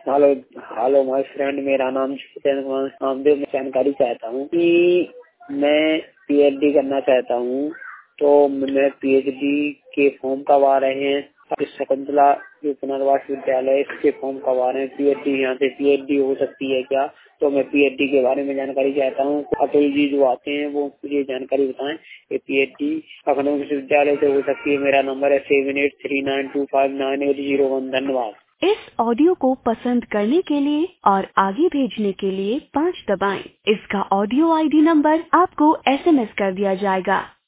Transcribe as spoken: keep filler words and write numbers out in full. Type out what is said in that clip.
Hello hello my friend, मेरा नाम नामदेव। मैं जानकारी चाहता हूँ कि मैं पीएचडी करना चाहता हूँ, तो मैं पीएचडी के फॉर्म कब आ रहे हैं? शकुंतला जो पुनर्वास विद्यालय, इसके फॉर्म कब आ रहे हैं? पीएचडी यहाँ से पीएचडी हो सकती है क्या? तो मैं पीएचडी के बारे में जानकारी चाहता हूँ। अतुल जी जो आते हैं वो मुझे जानकारी बताएं कि पीएचडी लखनऊ विश्वविद्यालय से हो सकती है। मेरा नंबर है seven eight three nine two five nine eight zero one. धन्यवाद। इस ऑडियो को पसंद करने के लिए और आगे भेजने के लिए पाँच दबाएं। इसका ऑडियो आईडी नंबर आपको एसएमएस कर दिया जाएगा।